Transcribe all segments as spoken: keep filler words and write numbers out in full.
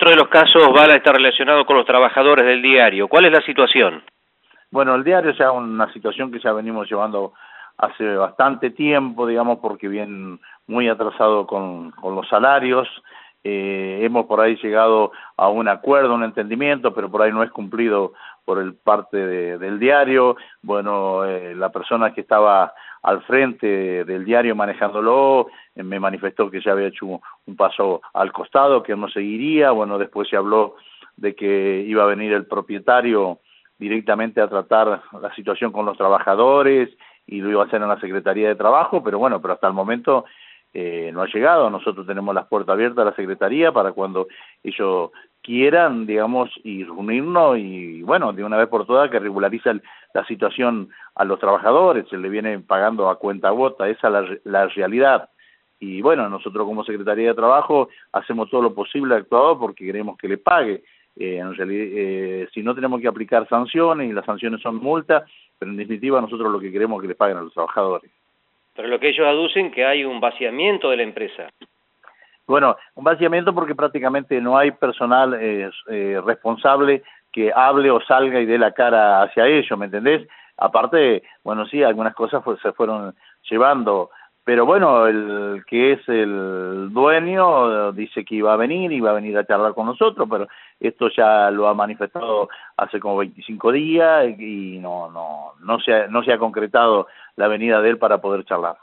otro de los casos, Bala, está relacionado con los trabajadores del diario. ¿Cuál es la situación? Bueno, el diario es ya una situación que ya venimos llevando hace bastante tiempo, digamos, porque viene muy atrasado con, con los salarios. Eh, hemos por ahí llegado a un acuerdo, un entendimiento, pero por ahí no es cumplido por el parte de, del diario. Bueno, eh, la persona que estaba al frente del diario manejándolo eh, me manifestó que ya había hecho un, un paso al costado, que no seguiría. Bueno, después se habló de que iba a venir el propietario directamente a tratar la situación con los trabajadores y lo iba a hacer en la Secretaría de Trabajo, pero bueno, pero hasta el momento eh, no ha llegado. Nosotros tenemos las puertas abiertas a la Secretaría para cuando ellos quieran, digamos, y reunirnos y, bueno, de una vez por todas que regulariza la situación a los trabajadores, se le viene pagando a cuentagotas, esa es la, la realidad. Y bueno, nosotros como Secretaría de Trabajo hacemos todo lo posible actuado porque queremos que le pague. Eh, en realidad, eh, si no tenemos que aplicar sanciones, y las sanciones son multas, pero en definitiva nosotros lo que queremos es que le paguen a los trabajadores. Pero lo que ellos aducen que hay un vaciamiento de la empresa. Bueno, un vaciamiento porque prácticamente no hay personal eh, eh, responsable que hable o salga y dé la cara hacia ellos, ¿me entendés? Aparte, bueno, sí, algunas cosas pues, se fueron llevando, pero bueno, el que es el dueño dice que iba a venir, iba a venir a charlar con nosotros, pero esto ya lo ha manifestado hace como veinticinco días y no no no se ha, no se ha concretado la venida de él para poder charlar.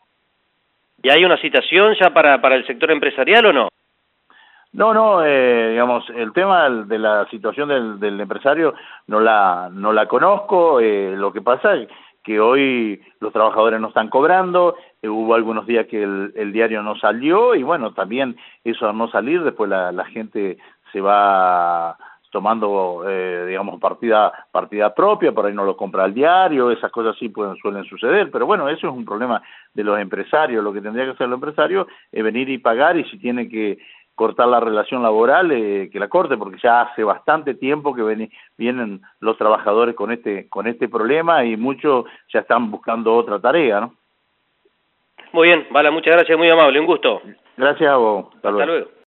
¿Y hay una citación ya para, para el sector empresarial o no? No, no, eh, digamos, el tema de la situación del, del empresario no la no la conozco, eh, lo que pasa es que hoy los trabajadores no están cobrando, eh, hubo algunos días que el, el diario no salió y bueno, también eso al no salir, después la, la gente se va tomando, eh, digamos, partida partida propia, por ahí no lo compra el diario, esas cosas sí pueden suelen suceder, pero bueno, eso es un problema de los empresarios, lo que tendría que hacer el empresario es venir y pagar y si tiene que cortar la relación laboral, eh, que la corte, porque ya hace bastante tiempo que ven, vienen los trabajadores con este con este problema y muchos ya están buscando otra tarea, ¿no? Muy bien, Bala, muchas gracias, muy amable, un gusto. Gracias a vos. Hasta, Hasta luego. luego.